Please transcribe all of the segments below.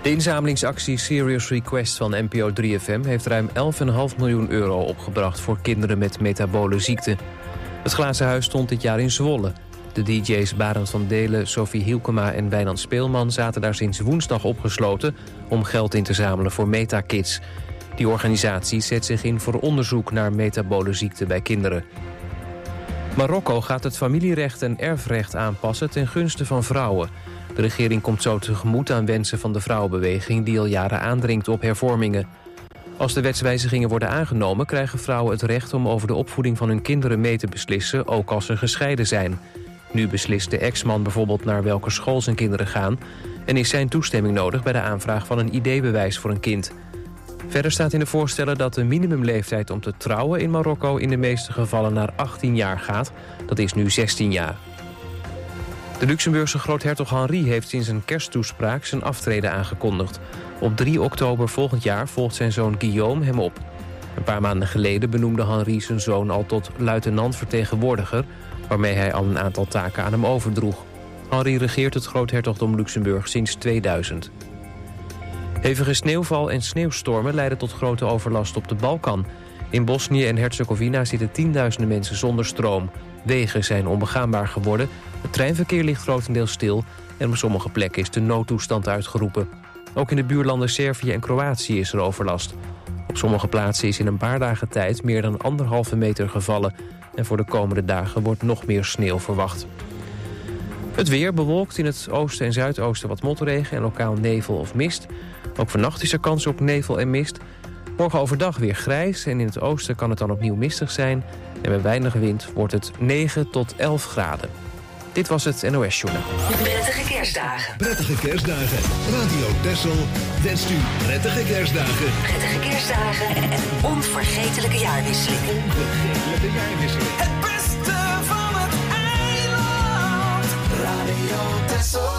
De inzamelingsactie Serious Request van NPO 3FM... heeft ruim 11,5 miljoen euro opgebracht voor kinderen met metabole ziekte. Het Glazen Huis stond dit jaar in Zwolle. De DJ's Barend van Delen, Sophie Hielkema en Wijnand Speelman... zaten daar sinds woensdag opgesloten om geld in te zamelen voor MetaKids. Die organisatie zet zich in voor onderzoek naar metabole ziekte bij kinderen. Marokko gaat het familierecht en erfrecht aanpassen ten gunste van vrouwen. De regering komt zo tegemoet aan wensen van de vrouwenbeweging... die al jaren aandringt op hervormingen. Als de wetswijzigingen worden aangenomen... krijgen vrouwen het recht om over de opvoeding van hun kinderen mee te beslissen... ook als ze gescheiden zijn. Nu beslist de ex-man bijvoorbeeld naar welke school zijn kinderen gaan... en is zijn toestemming nodig bij de aanvraag van een ID-bewijs voor een kind. Verder staat in de voorstellen dat de minimumleeftijd om te trouwen in Marokko... in de meeste gevallen naar 18 jaar gaat. Dat is nu 16 jaar. De Luxemburgse groothertog Henri heeft sinds een kersttoespraak zijn aftreden aangekondigd. Op 3 oktober volgend jaar volgt zijn zoon Guillaume hem op. Een paar maanden geleden benoemde Henri zijn zoon al tot luitenant-vertegenwoordiger... waarmee hij al een aantal taken aan hem overdroeg. Henri regeert het groothertogdom Luxemburg sinds 2000. Hevige sneeuwval en sneeuwstormen leiden tot grote overlast op de Balkan. In Bosnië en Herzegovina zitten tienduizenden mensen zonder stroom. Wegen zijn onbegaanbaar geworden, het treinverkeer ligt grotendeels stil... en op sommige plekken is de noodtoestand uitgeroepen. Ook in de buurlanden Servië en Kroatië is er overlast. Op sommige plaatsen is in een paar dagen tijd meer dan 1,5 meter gevallen... en voor de komende dagen wordt nog meer sneeuw verwacht. Het weer bewolkt in het oosten en zuidoosten wat motregen... en lokaal nevel of mist. Ook vannacht is er kans op nevel en mist... Morgen overdag weer grijs en in het oosten kan het dan opnieuw mistig zijn. En met weinig wind wordt het 9 tot 11 graden. Dit was het NOS Journaal. Prettige kerstdagen. Prettige kerstdagen. Radio Texel wenst u prettige kerstdagen. Prettige kerstdagen en een onvergetelijke jaarwisseling. Onvergetelijke jaarwisseling. Het beste van het eiland. Radio Texel.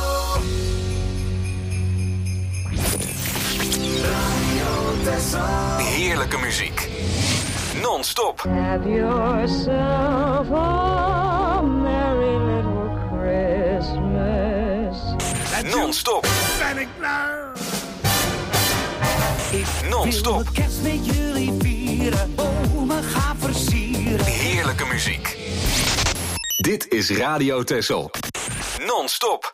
Heerlijke muziek. Non-stop. Have yourself a merry little Christmas. Non-stop. Ben ik blij. Non-stop. Ik wil kerst met jullie vieren. Bomen gaan versieren. Heerlijke muziek. Dit is Radio Texel. Non-stop.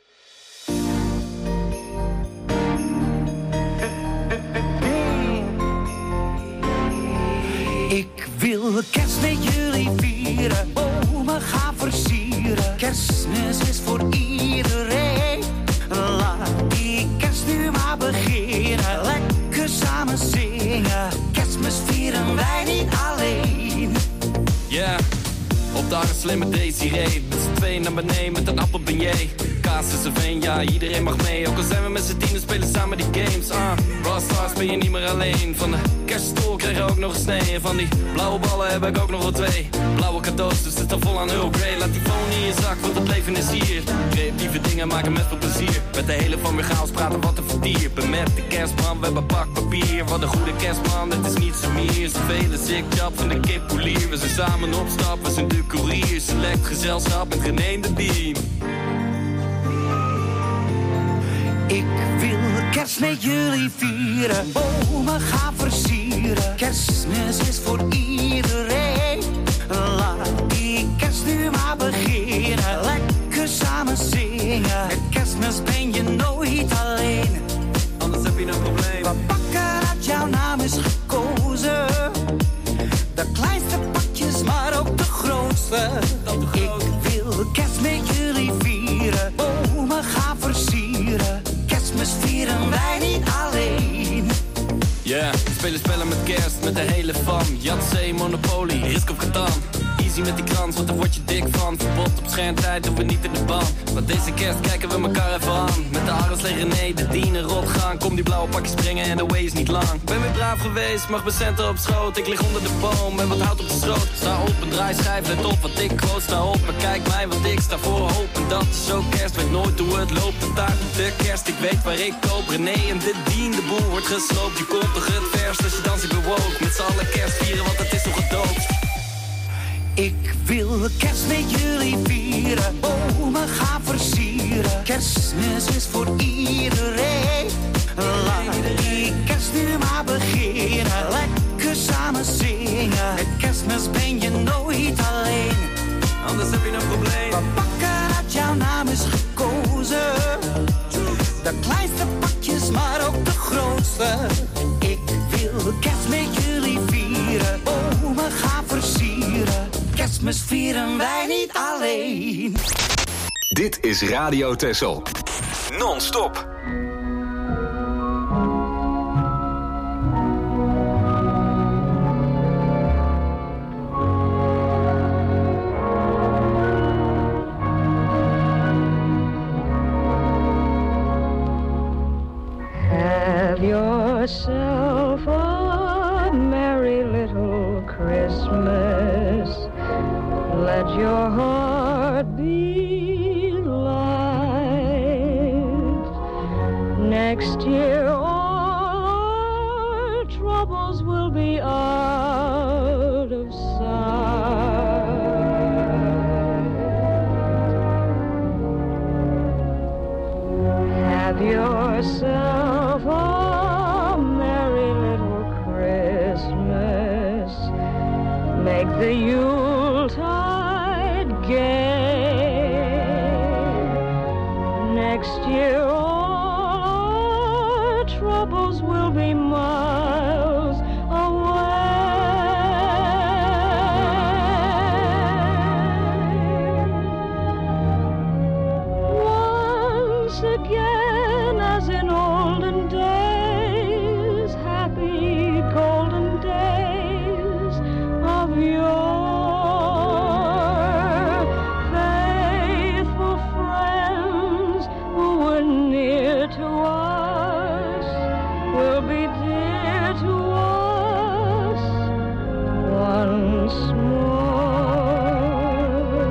Ik wil kerst met jullie vieren, bomen gaan versieren. Kerstmis is voor iedereen. Laat die kerst nu maar beginnen. Lekker samen zingen. Kerstmis vieren wij niet alleen. Yeah, op de arm slimme Desiree. Met z'n tweeën naar beneden met een appelbeignet. Kaas is een veen, ja, iedereen mag mee. Ook al zijn we met z'n tienen, spelen samen die games. Rockstars ben je niet meer alleen. Van de kerststol krijg je ook nog een snee. En van die blauwe ballen heb ik ook nog wel 2. Blauwe cadeaus, dus het is al vol aan Earl Grey. Laat die phone in je zak, want het leven is hier. Creatieve dingen maken met veel plezier. Met de hele van weer chaos praten wat een vertier. Ben met de kerstman, we hebben pakpapier. Wat een goede kerstman, het is niet zo meer. Zoveel ik jap van de kippolier. We zijn samen op stap, we zijn de courier. Select gezelschap met René de Dien. Ik wil kerst met jullie vieren, bomen gaan versieren. Kerstmis is voor iedereen. Laat die kerst nu maar beginnen. Lekker samen zingen. Met kerstmis ben je nooit alleen. Anders heb je een probleem. We pakken dat jouw naam is gekozen. De kleinste pakjes, maar ook de grootste. Ik wil kerst met jullie vieren, bomen gaan versieren. Kerstmis vieren wij niet alleen. Yeah, we spelen spellen met kerst, met de hele fam. Yatzee, Monopoly, Risk of Catan. Easy met die krans, want daar word je dik van. Verbod op schermtijd, doen we niet in de band. Maar deze kerst kijken we elkaar even aan. Met de Arends liggen nee, de dienen rot gaan. Kom die blauwe pakjes springen en de way is niet lang. Ben weer braaf geweest, mag mijn centen op schoot. Ik lig onder de boom en wat hout op de schroot. Sta op en draai schijf, let op wat ik quote. Sta op en kijk mij, want ik sta voor hoop. En dat is zo kerst, weet nooit hoe het loopt. De taart op de kerst, ik weet waar ik koop. René en de dien, de boel wordt gesloopt. Je komt toch het verst als je dans, ik ben woke. Met z'n allen kerst vieren, want het is toch gedoopt. Ik wil kerst met jullie vieren, bomen gaan versieren. Kerstmis is voor iedereen. pakjes, maar ook de grootste. Ik wil kerst met jullie vieren, bomen gaan versieren. Kerstmis vieren wij niet alleen. Dit is Radio Texel. Non-stop. Yourself a merry little Christmas. Let your heart be light. Next year all our troubles will be out of sight. Have yourself a make the Yuletide gay. Next year all our troubles will be miles away. Once again, as in olden days, happy golden days of your faithful friends who were near to us will be dear to us once more.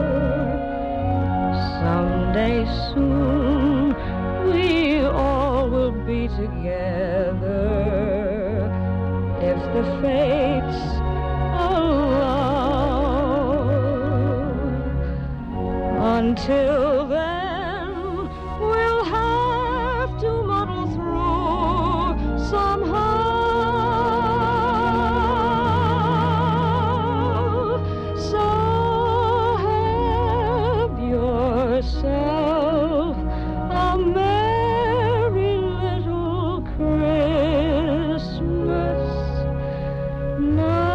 Someday soon we all will be together if the fates until then, we'll have to muddle through somehow. So have yourself a merry little Christmas now.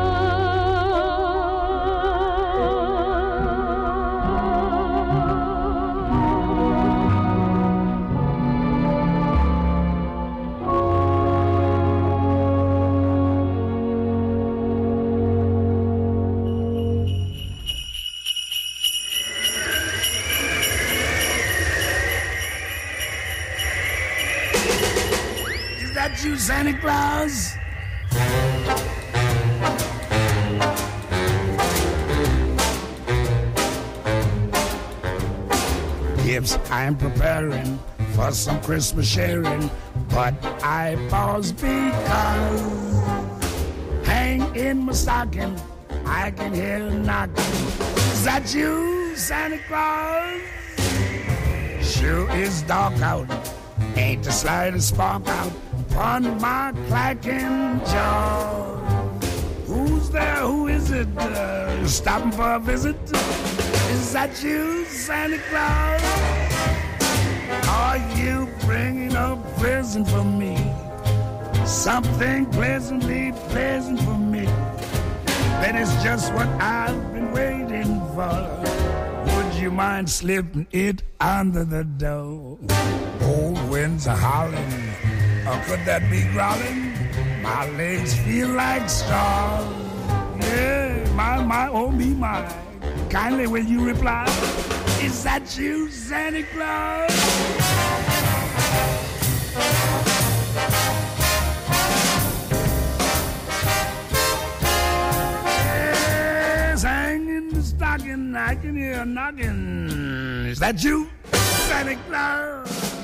You, Santa Claus? Gifts I'm preparing for some Christmas sharing, but I pause because hang in my stocking, I can hear a knocking. Is that you, Santa Claus? Sure is dark out, ain't the slightest spark out on my clacking jaw. Who's there? Who is it? Stopping for a visit? Is that you, Santa Claus? Are you bringing a present for me? Something pleasantly pleasant for me. That is just what I've been waiting for. Would you mind slipping it under the door? Old winds are howling. Or could that be growling? My legs feel like straws. Yeah, my, oh me, my. Kindly will you reply? Is that you, Santa Claus? Yes, hang in the stocking, I can hear a knocking. Is that you, Santa Claus?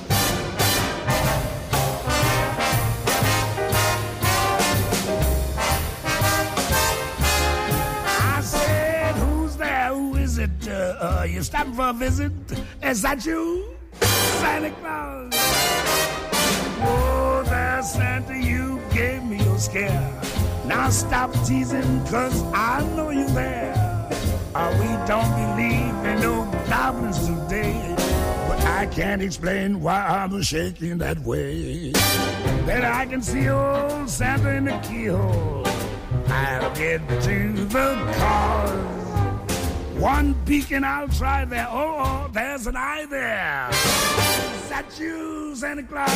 You stopping for a visit? Is that you, Santa Claus? Oh, there, Santa, you gave me a scare. Now stop teasing, 'cause I know you're there. We don't believe in no goblins today, but I can't explain why I'm shaking that way. Then I can see old Santa in the keyhole. I'll get to the cause. One beacon, I'll try there. Oh, there's an eye there. Is that you, Santa Claus?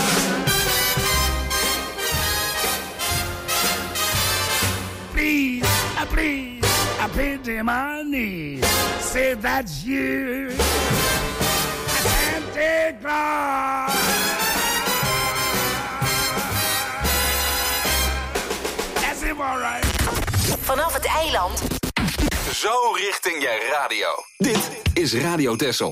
Please, please, I pity my knees. Say that's you, Santa Claus. That's him, all right. Vanaf het eiland. Zo richting je radio. Dit is Radio Texel.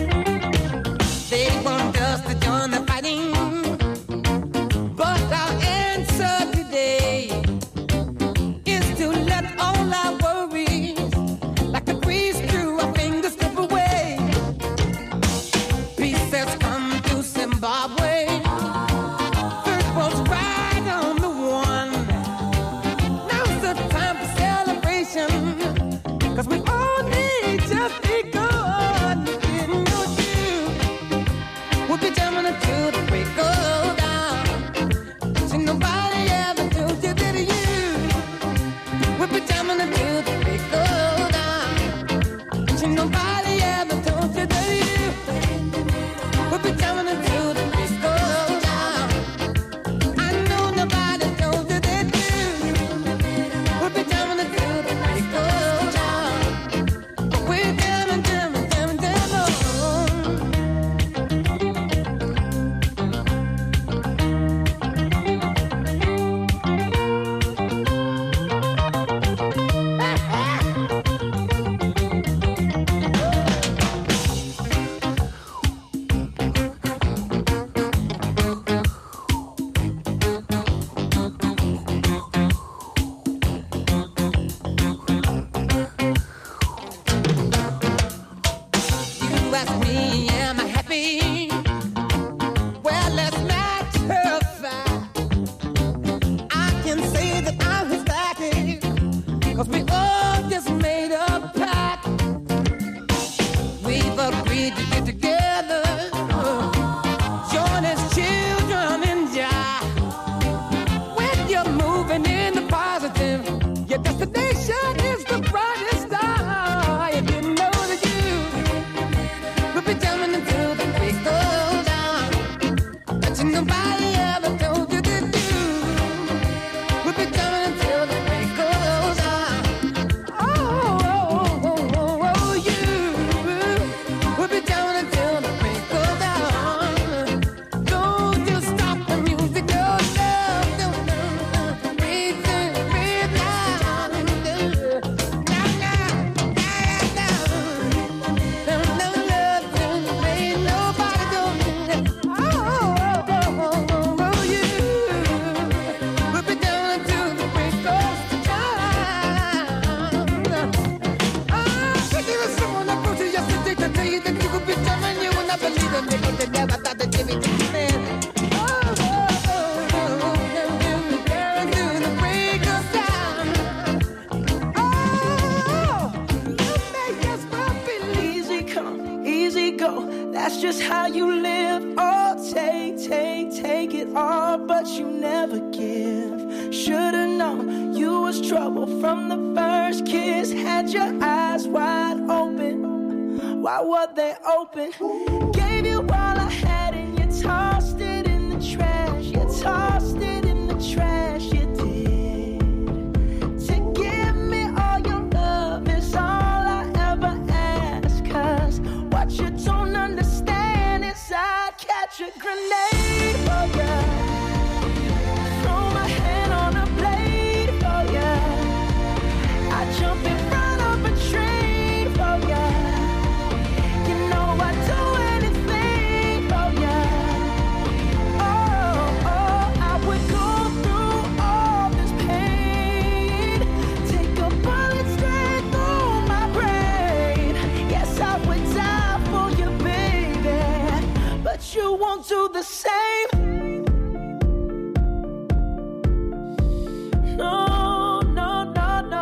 They want us to join the fighting, but our but you never give. Should've known you was trouble from the first kiss. Had your eyes wide open. Why were they open? Gave you all I had and you tossed it in the trash. You tossed it in the trash, you did. To give me all your love is all I ever ask. Cause what you don't understand is I'd catch a grenade for ya. Throw my hand on a blade for ya. I'd jump in front of a train for ya. You know I'd do anything for ya. Oh, I would go through all this pain. Take a bullet straight through my brain. Yes, I would die for you, baby. But you won't do the same. No, no, no, no.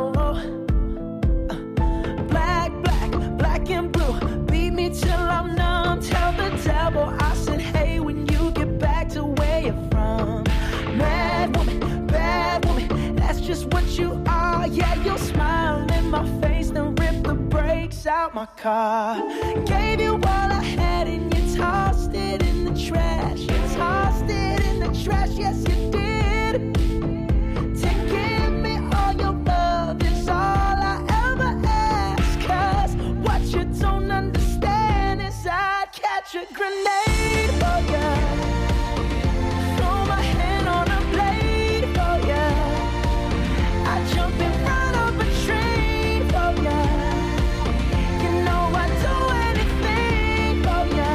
Black, black, black and blue. Beat me till I'm numb. Tell the devil I said, hey, when you get back to where you're from. Mad woman, that's just what you are. Yeah, you'll smile in my face, then rip the brakes out my car. Gave you all I had and you tossed it in the trash. You tossed it in the trash, yes you did. To give me all your love is all I ever ask. Cause what you don't understand is I'd catch a grenade for ya. Throw my hand on a blade for ya. I'd jump in front of a train for ya. You know I'd do anything for ya.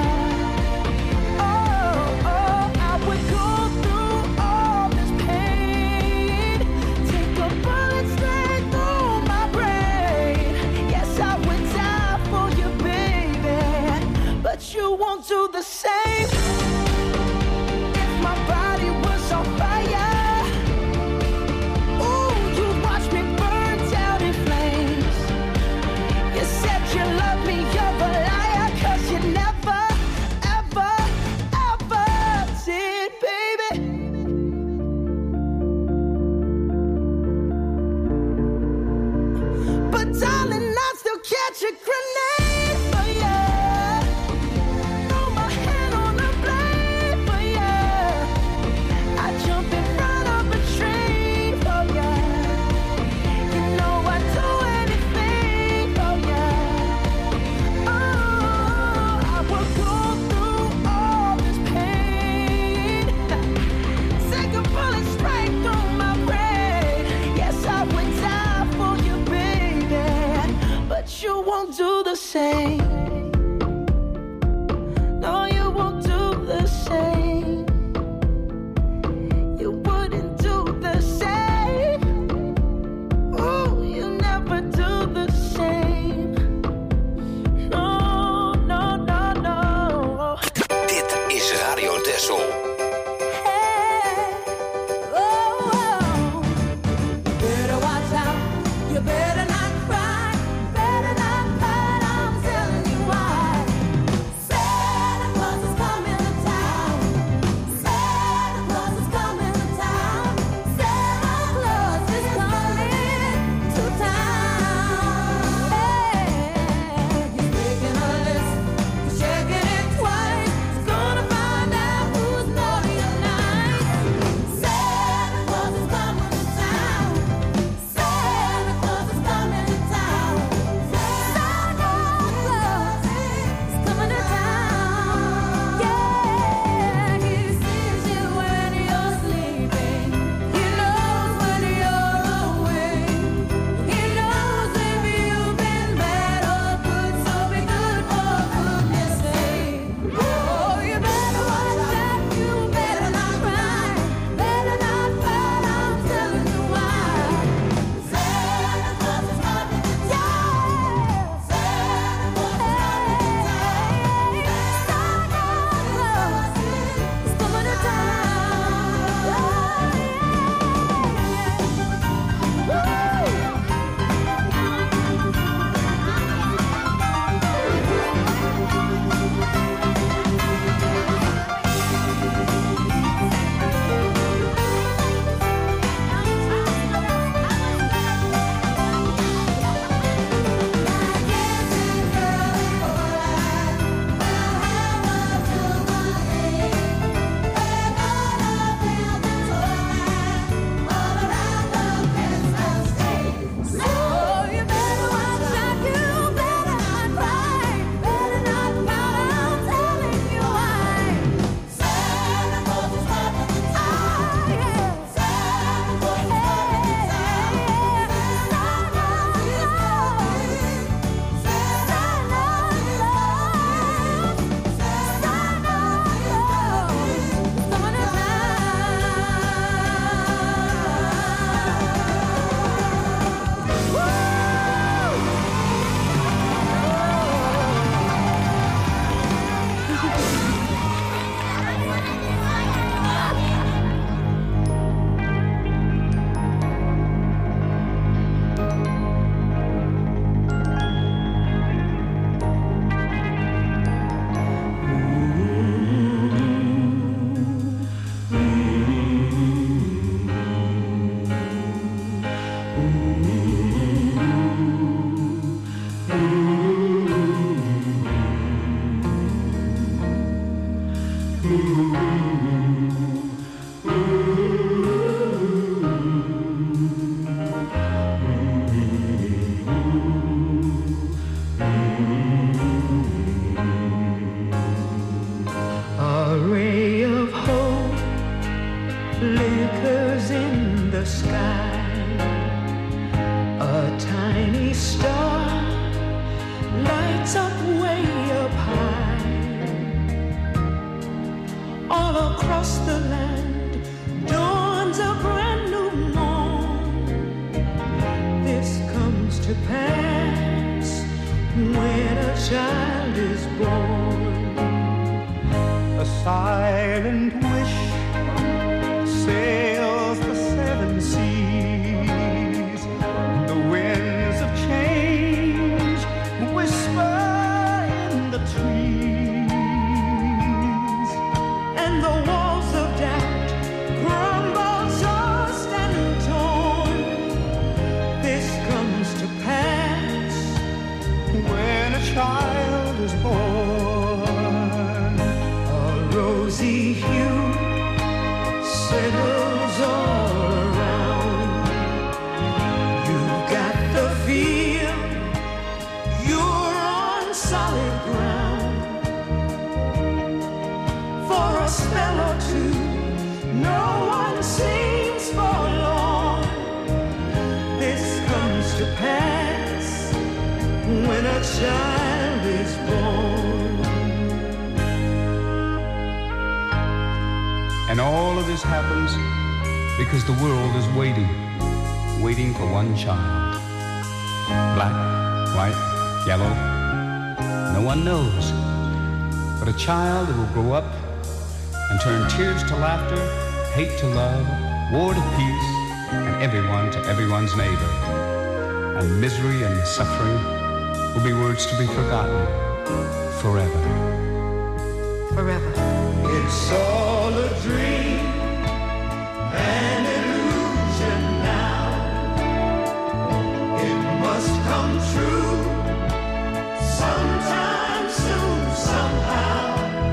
Oh, I would go through all this pain. Take a bullet straight through my brain. Yes, I would die for you, baby. But you won't do the same. If my body was on fire, ooh, you watch me burn down in flames. You said you love me, you're a liar. Cause you never, ever, ever did, baby. But darling, I'd still catch a grenade for ya. Throw my hand on a blade for ya. I'd jump in front of a train for ya. You know I'd do anything for ya. Oh, I would go through all this pain. Take a bullet straight through my brain. Yes, I would die for you, baby. But you won't do flickers in the sky. A tiny star lights up way up high. All across the land dawns a brand new morn. This comes to pass when a child is born. A silent wish sails the seven seas. The winds of change whisper in the trees, and the walls of doubt crumble tossed and torn. This comes to pass when a child is born. A rosy hue settles all around. You've got the feel you're on solid ground. For a spell or two, no one seems forlorn. This comes to pass when a child is born. And all of this happens because the world is waiting for one child. Black, white, yellow, no one knows. But a child who will grow up and turn tears to laughter, hate to love, war to peace, and everyone to everyone's neighbor. And misery and suffering will be words to be forgotten forever. Forever. It's all a dream, an illusion now. It must come true sometime soon, somehow.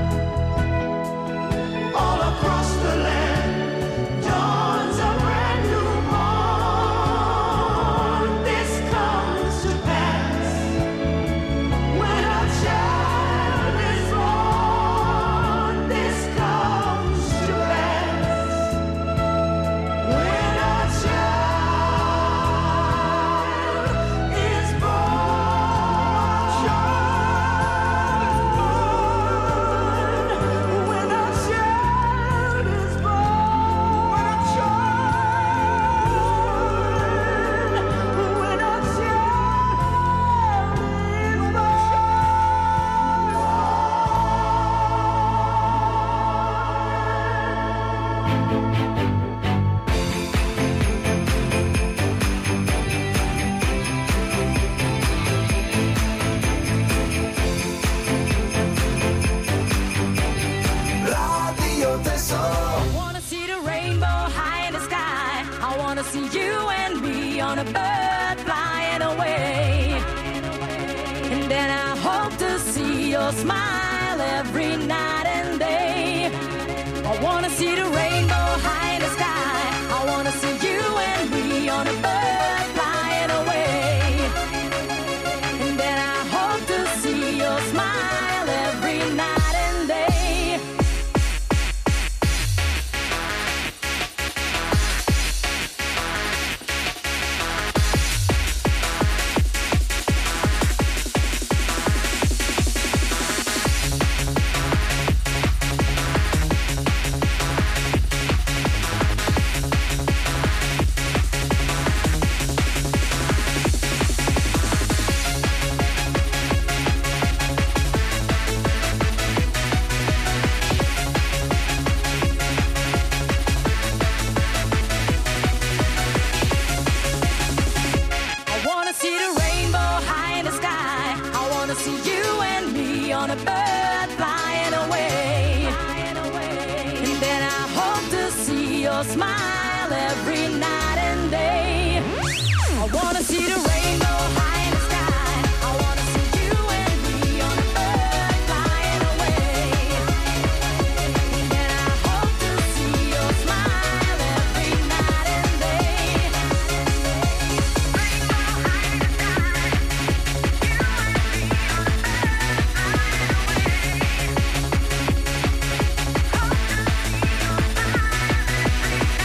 All across the land dawns a brand new morn. This comes to pass when a child is born. This comes to pass when a child is born. When a child is born. When a Radio Tessel. I wanna see the rainbow high in the sky. I wanna see you and me on a bird flying away. And then I hope to see your smile every night and day. I wanna see the rainbow high in the sky. I wanna see you and me on a bird flying away. And then I hope to see your smile every night and day. I wanna see the rainbow high in the sky. I wanna see you and me on a bird flying away. And then I hope to see your smile every night and day. I wanna see the rainbow high in the sky. I wanna see you and me on a bird flying away. And then I hope to see your smile every night and day. Rainbow high in the sky.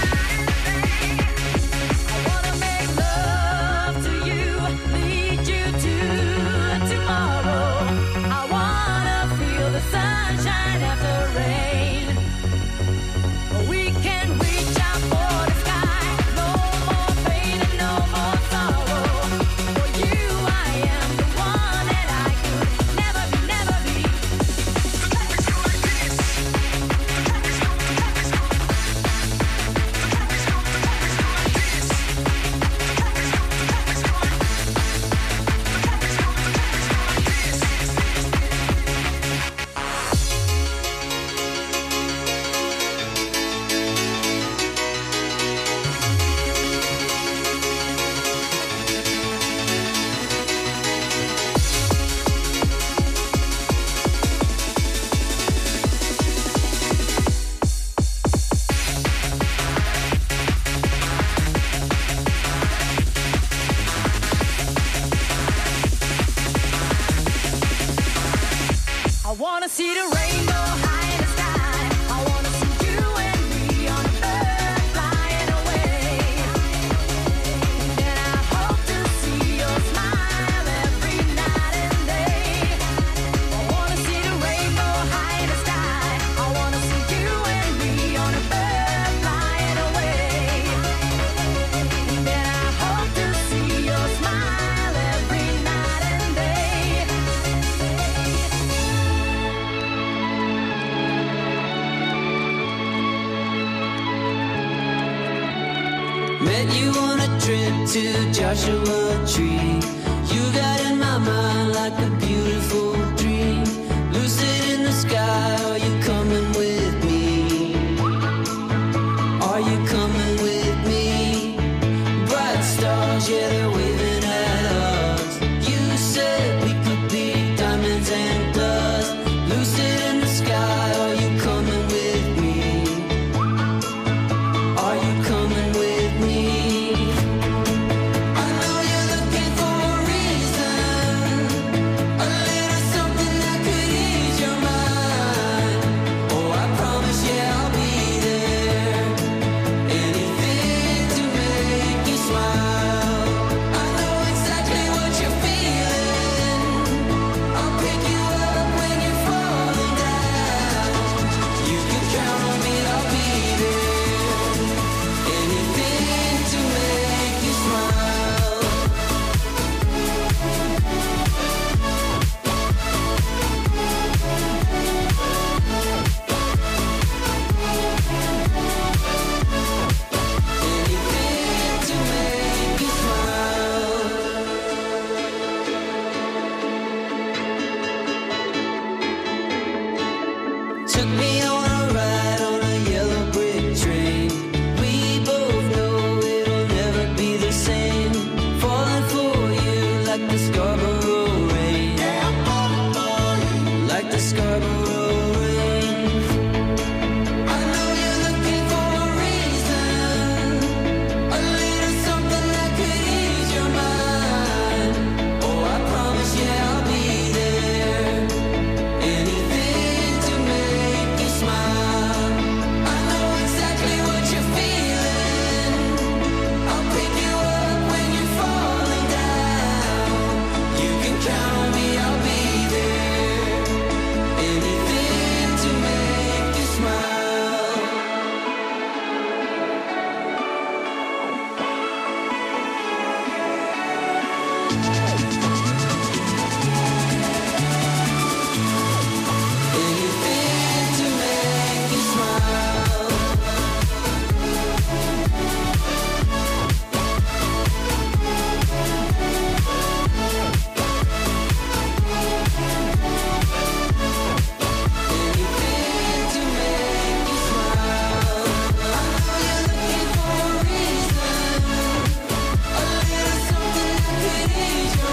Met you on a trip to Joshua Tree. You got in my mind like a beautiful dream. Lucid in the sky, are you coming with me? Are you coming with me? Bright stars, yeah, they're waving at us. You said we could be diamonds and dust. Lucid in the sky, are you coming with me? Are you coming with me? I know you're looking for a reason, a little something that could ease your mind. Oh, I promise, yeah, I'll be there. Anything to make you smile. I know exactly what you're feeling. I'll pick you up when you're falling down. You can count on me, I'll be there. Anything to make you smile. Anything to make you smile. Took me on a ride on a yellow brick train. We both know it'll never be the same. Falling for you like the Scarborough rain. Yeah, I'm falling for you like the Scarborough rain. I know you're looking for a reason, a little something that could ease your mind. Oh, I promise, yeah, I'll be there. Anything to make you smile. I know exactly what you're feeling. I'll pick you up when you're falling down. You can count on me, I'll be there. Anything to make you smile. Anything to make you smile. Anything to make you smile. I know you're looking for a reason, a little something that could ease your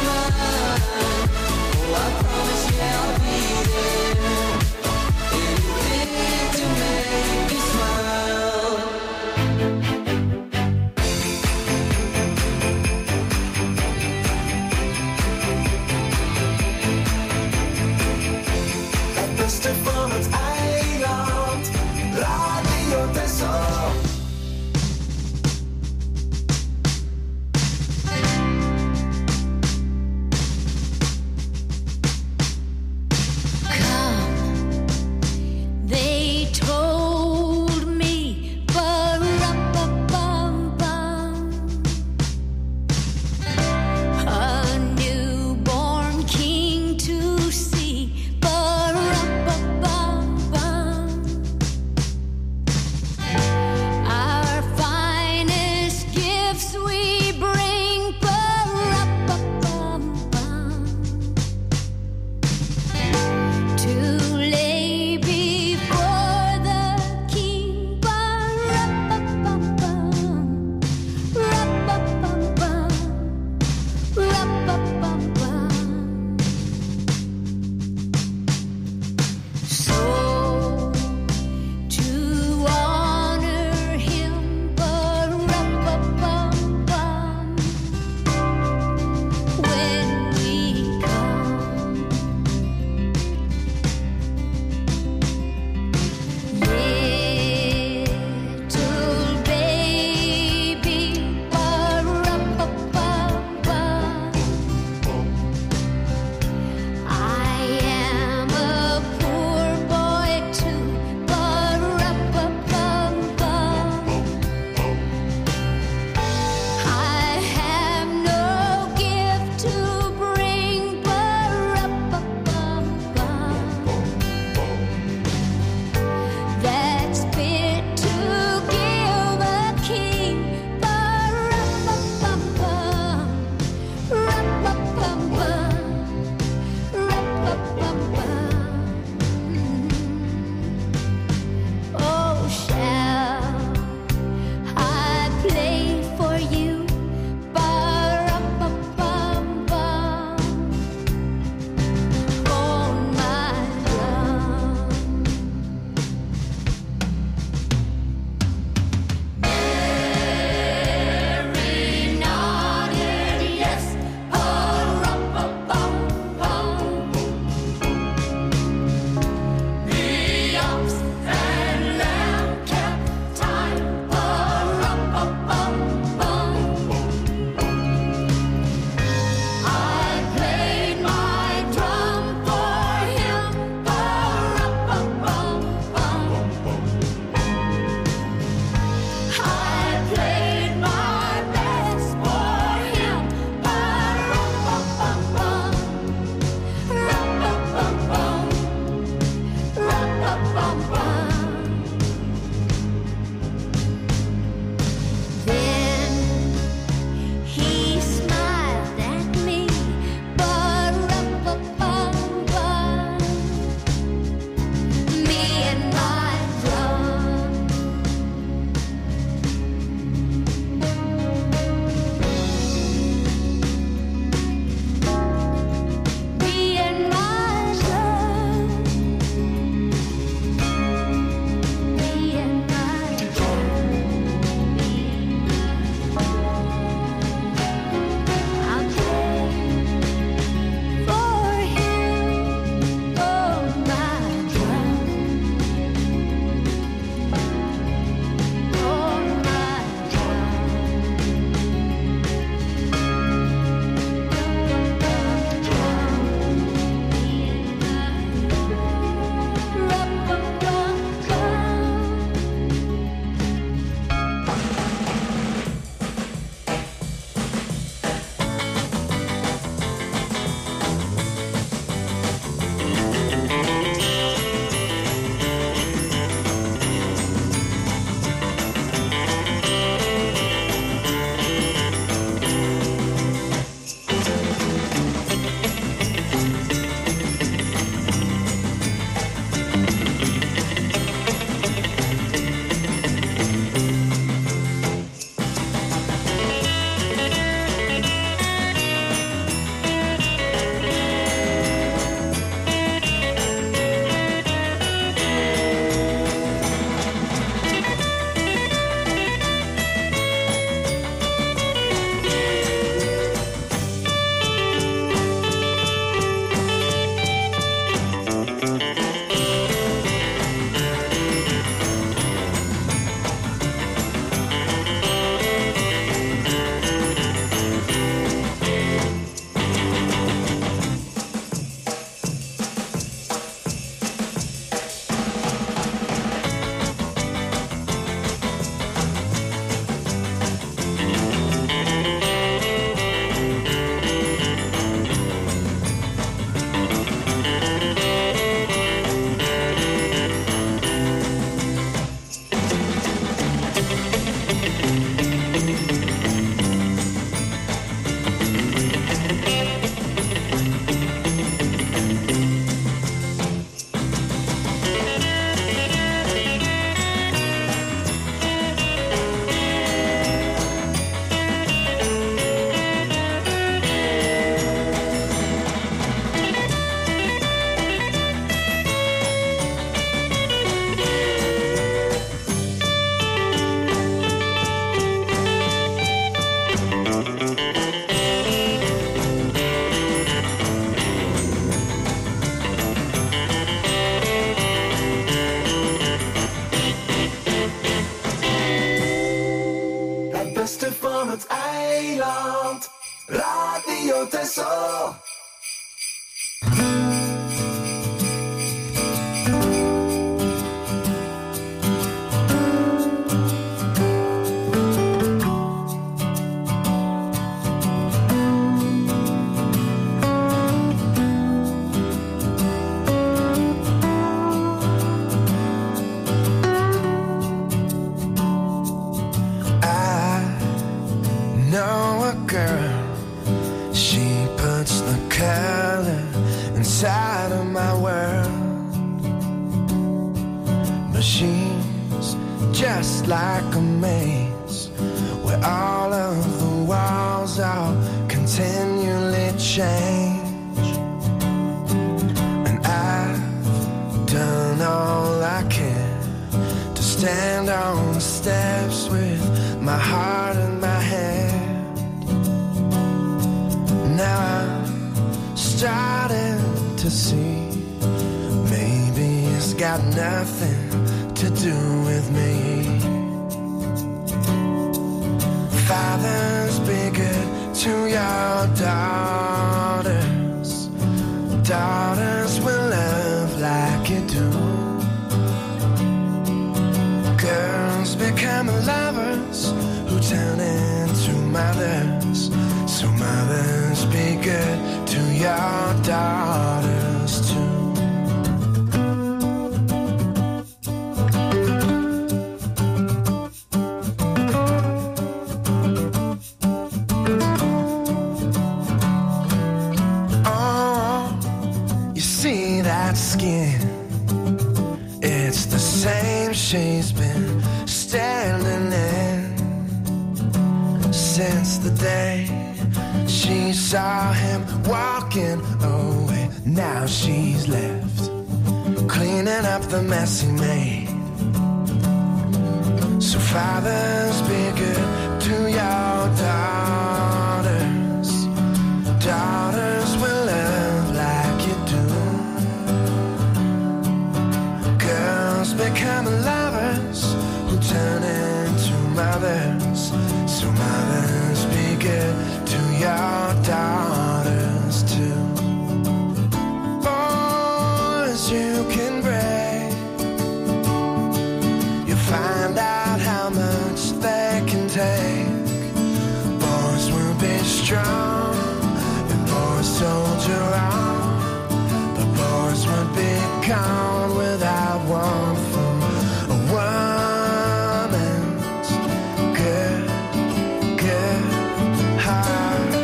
beste van het eiland. Radio Texel. Inside of my world, but she's just like a maze where all of the walls are continually change. And I've done all I can to stand on the steps with my heart in my hand. Now I'm starting to see maybe it's got nothing to do with me. Fathers, be good to your daughters. Daughters will love like you do. Girls become lovers who turn into mothers. So mothers, be good to your daughters too. Oh, you see that skin? It's the same she's been standing in since the day she saw him walking away. Now she's left cleaning up the mess he made. So fathers, be good to your daughters. Daughters will love like you do. Girls become lovers who turn into mothers. So mothers, be good to your daughters too. Boys, you can break. You find out how much they can take. Boys will be strong and boys soldier on. But boys would be gone without one from a woman's good heart.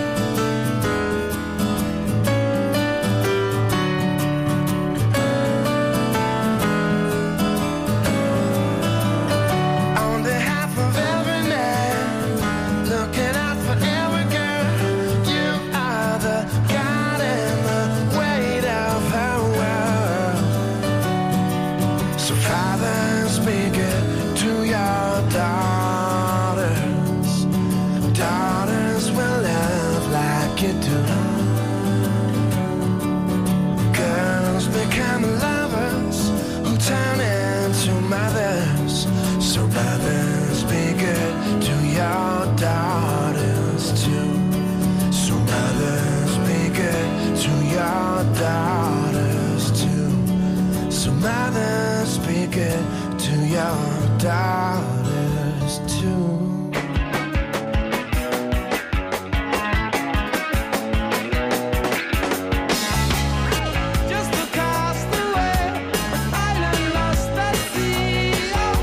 On behalf of every man, looking out for every girl, you are the God and the weight of her world. So fathers, be good to your daughters. Daughters will love like you do. Girls become lovers who turn into mothers. So mothers, be good to your daughters too. So mothers, be good to your daughters too. So mothers, be good to your daughters too. Just across the way, an island lost at sea.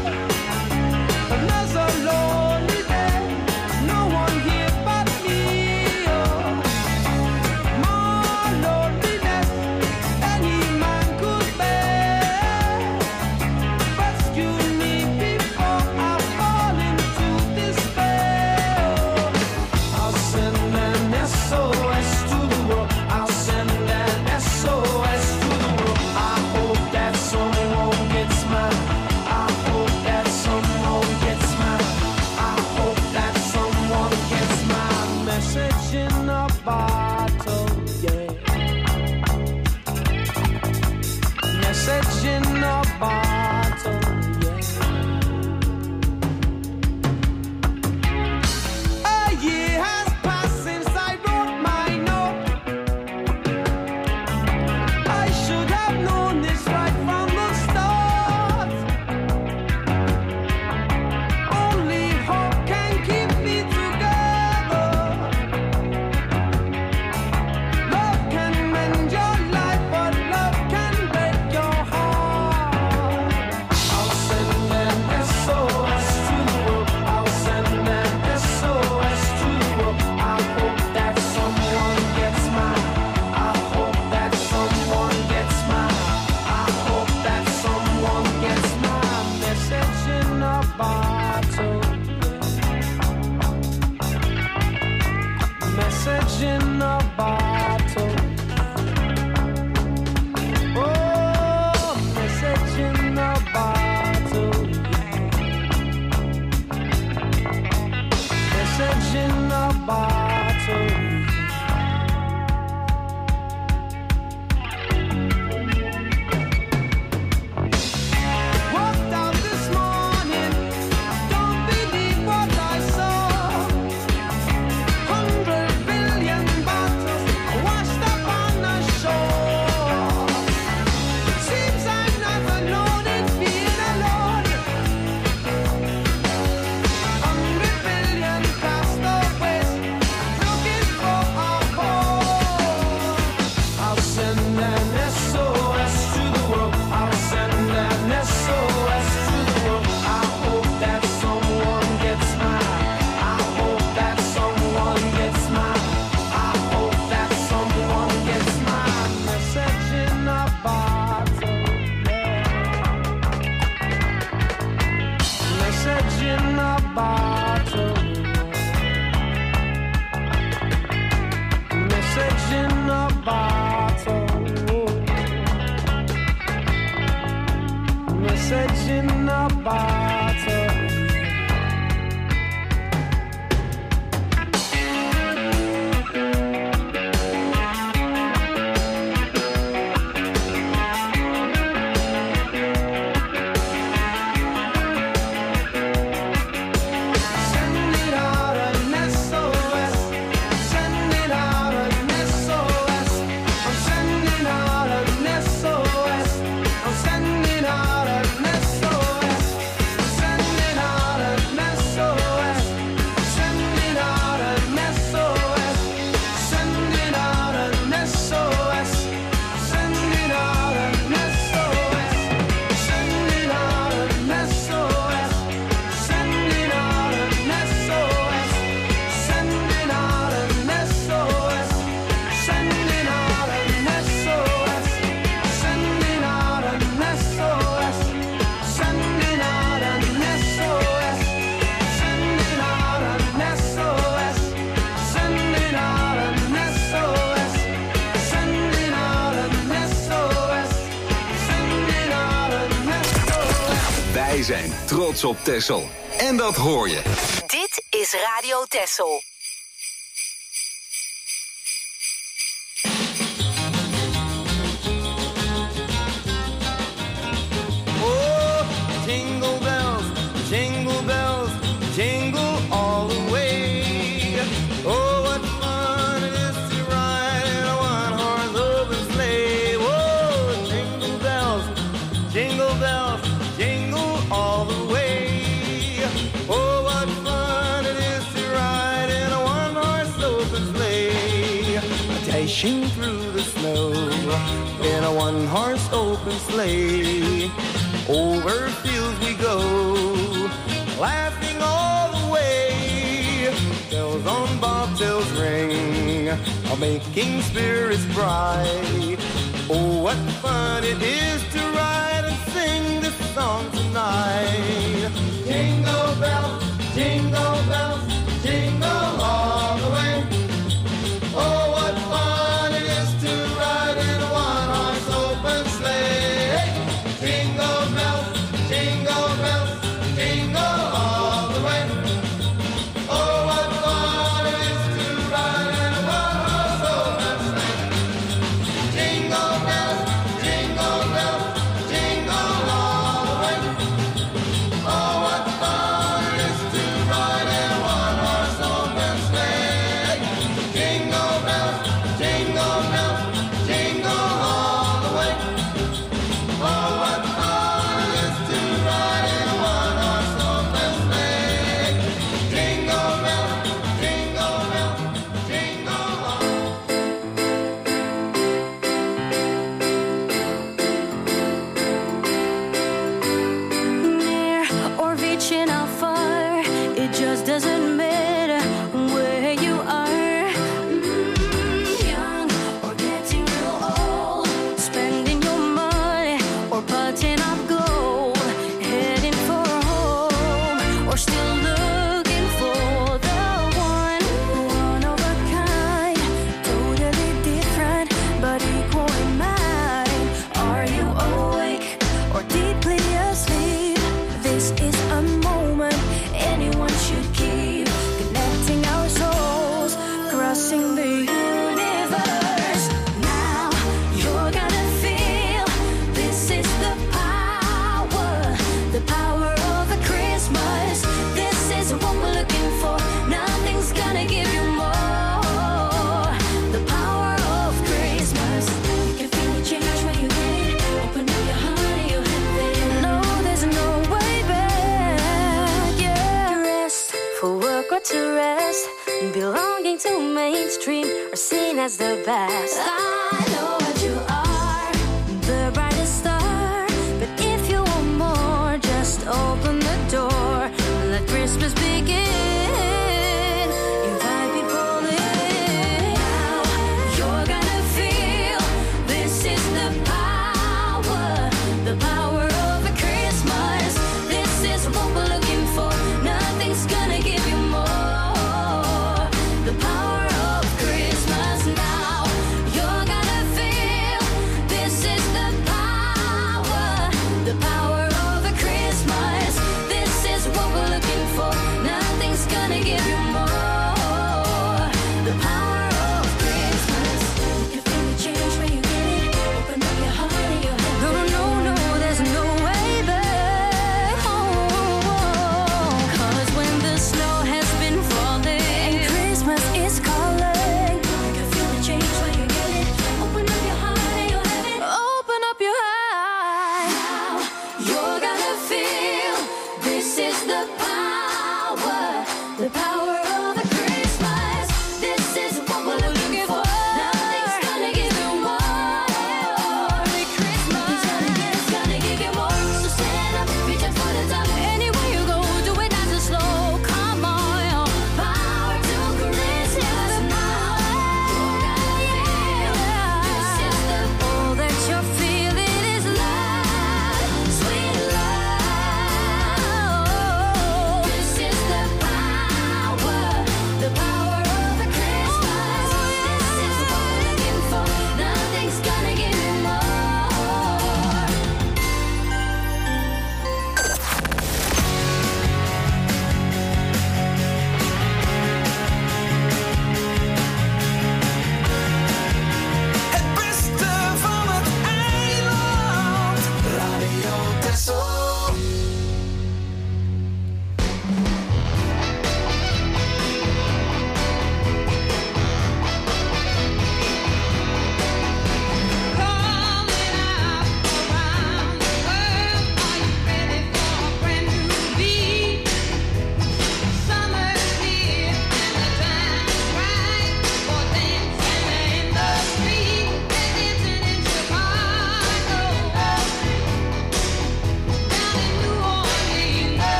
Another lonely day, no one here but me. More loneliness any man could bear. Rescue me before Wij zijn trots op Texel. En dat hoor je. Dit is Radio Texel. Jingle bells, jingle all the way. Oh, what fun it is to ride in a one-horse open sleigh. Whoa, jingle bells, jingle all the way. Oh, what fun it is to ride in a one-horse open sleigh. Dashing through the snow in a one-horse open sleigh. Over fields we go, laughing all the way. Bells on bobtails ring, making spirits bright. Oh, what fun it is to ride and sing this song tonight. Jingle bells, jingle all the way. Oh, what fun it is to ride in a one-horse open sleigh. Jingle bells, jingle all the way. Oh, what fun it is to ride in a one-horse open sleigh. Jingle bells, jingle all the way. Oh, what fun it is to ride in a one-horse open sleigh. Jingle bells, jingle all the way. Oh, what fun it is to ride in a one-horse open sleigh. Jingle bells, jingle all. Near or reaching out far, it just doesn't matter where you are. Young or getting real old, spending your money or putting up gold, heading for home or still looking for the one of a kind, totally different but equal in mind. Are you awake or deeply asleep? This is a moment anyone should keep, connecting our souls, crossing the universe. Now you're gonna feel this is the power of a Christmas. This is what we're looking for. Nothing's gonna give you more. The power of Christmas. You can feel the change when you get it. Open up your heart and you have it. No, there's no way back. Yeah, rest for work or to rest. Belonging to mainstream or seen as the best. I know what you are, the brightest star. But if you want more, just open the door. Let Christmas begin. Invite people in. Now you're gonna feel this is the power of a Christmas. This is what we're looking for. Nothing's gonna give you more. The power of Christmas. Now you're gonna feel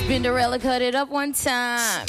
Spinderella, cut it up one time.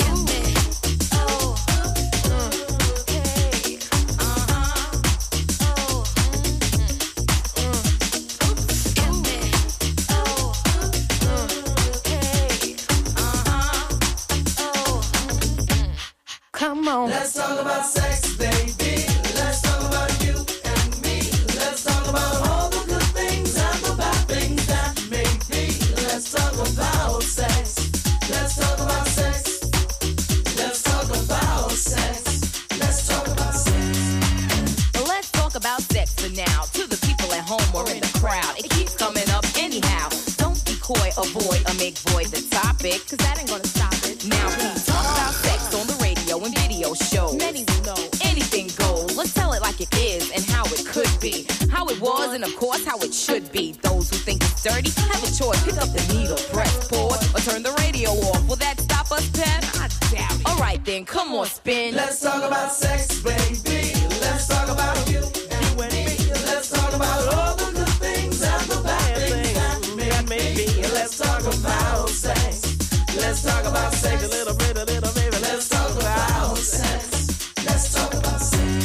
Come on. Let's talk about sex, baby. Let's talk about you and me. Let's talk about all the good things and the bad things that may be. Let's talk about sex. Let's talk about sex. Let's talk about sex. Let's talk about sex. Let's talk about sex for now. To the people at home or in the crowd, it keeps coming up anyhow. Don't be coy, avoid, or make void the topic, cause that ain't gonna stop it. Now we talk about sex on the radio and video shows. Many will know anything goes. Let's tell it like it is and how it could be, how it was, and of course how it should be. Those who think it's dirty have a choice. Pick up the needle, press pause, or turn the radio off. Will that stop us, Pep? I doubt it. All right then, come on, spin. Let's talk about sex, baby. Let's talk about you and me. Let's talk about all the good things and the bad things that may be. Let's talk about sex. Let's talk about sex. A little bit, baby. Let's talk about sex. Let's talk about sex.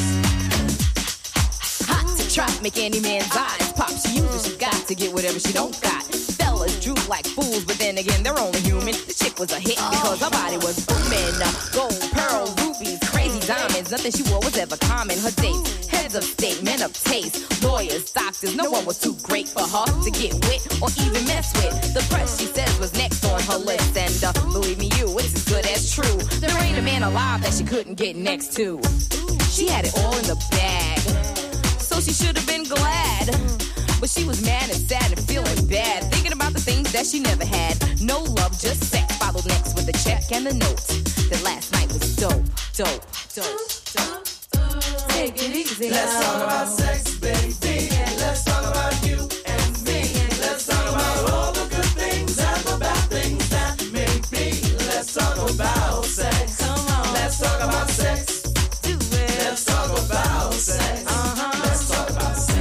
Hot to trap, make any man's eyes pop. She uses, she got to get whatever she don't got. Fellas droop like fools, but then again, they're only human. The chick was a hit because her body was booming. Gold, pearl, rubies, crazy diamonds. Nothing she wore was ever common. Her dates, heads of state, men of taste, lawyers, doctors. No one was too great for her to get with or even mess with. The press, she says, was next on her list. And believe me, you, it's as good as true. There ain't a man alive that she couldn't get next to. She had it all in the bag, so she should have been glad. But she was mad and sad and feeling bad, thinking about the things that she never had. No love, just sex. Followed next with the check and the note. That last night was dope, dope, dope, dope. Take it easy. Let's talk about sex, baby. Let's talk about you and me. Let's talk about all the good things and the bad things that may be. Let's talk about sex. Come on. Let's talk about sex. Do it. Let's talk about sex. Let's talk about sex.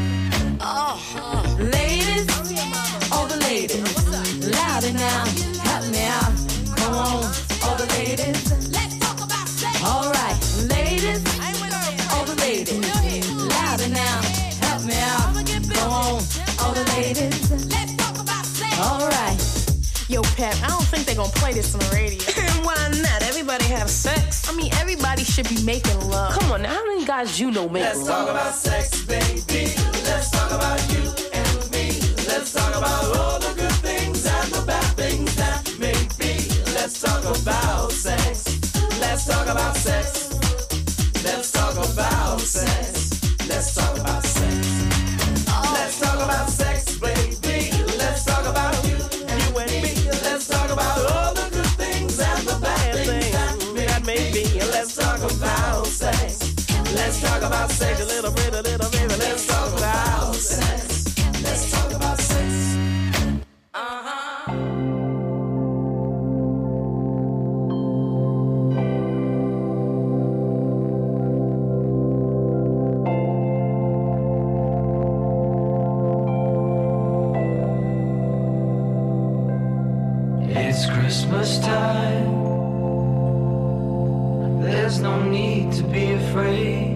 Ladies, all the ladies, louder now, help me out. Come on, all the ladies, let's talk about sex. All right, ladies, all the ladies, louder now, help me out. Come on, all the ladies, let's talk about sex. All right. Yo, Pep, I don't think they're gonna play this on the radio. Why not? Everybody have sex. I mean, everybody should be making love. Come on now, how many guys you know make Let's love? talk about sex, baby. Let's talk about you and me. Let's talk about all the good things and the bad things that may be. Let's talk about sex. Let's talk about sex. Let's talk about sex. Let's talk about sex. Let's talk about sex, baby. Let's talk about you and me. Let's talk about all the good things and the bad things that may be. Let's talk about sex. Let's talk about sex. A little bit, baby. Let's talk about sex. Let's talk about sex. It's Christmas time. There's no need to be afraid.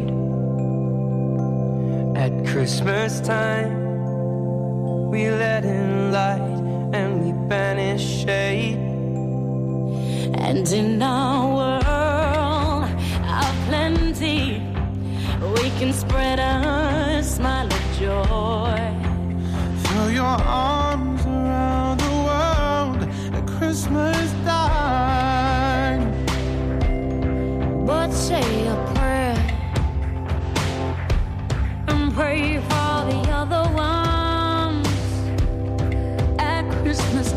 At Christmas time, we let in light and we banish shade. And in our world of plenty, we can spread a smile of joy. Throw your arms around the world at Christmas time. But say a prayer and pray for the other ones at Christmas